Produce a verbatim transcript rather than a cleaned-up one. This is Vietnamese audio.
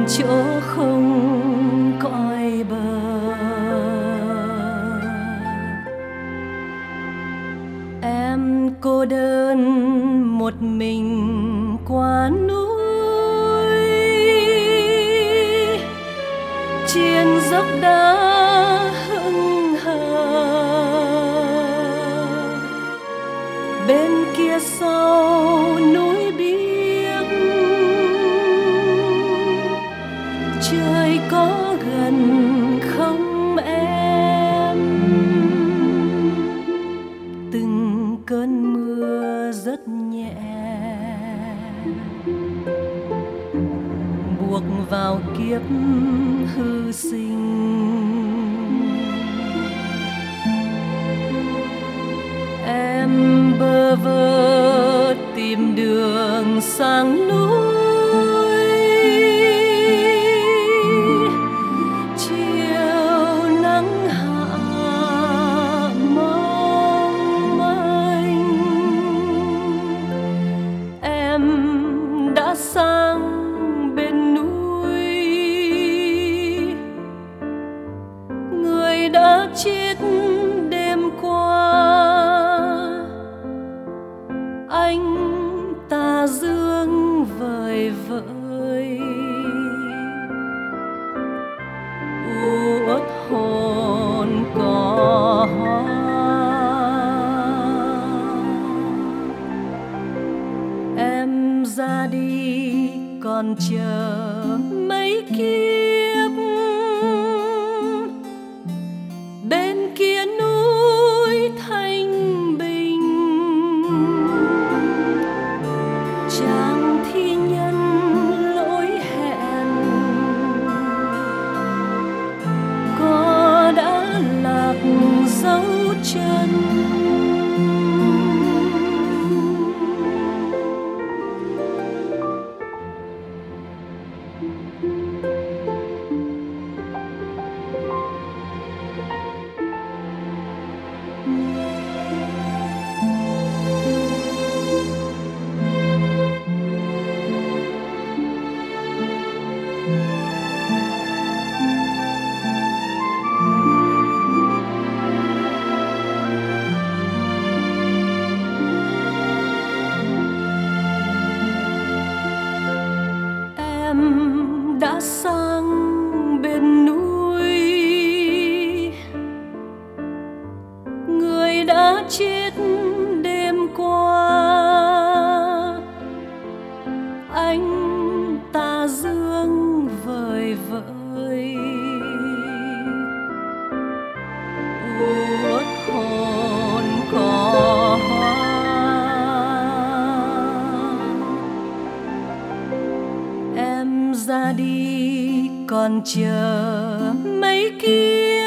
chỗ không cõi bờ. Em cô đơn một mình qua núi, trên dốc đá hững hờ. Bên kia sau núi biếc, trời có gần không em? Từng cơn mưa rất nhẹ buộc vào kiếp hư sinh. Em bơ vơ tìm đường sang núi, chiều nắng hạ mong manh. Em đã sang bên núi, người đã chết đêm qua. Anh ta dương vời vợi uất hồn cỏ hoa. Em ra đi còn chờ mấy kiếp, bên kia núi thanh bình. Chàng thi nhân lỗi hẹn có đã lạc dấu chân. Em đã sang bên núi, người đã chết đêm qua. Anh ta dương vời vợi uất hồn cỏ hoa. Em ra đi còn chờ mấy kia,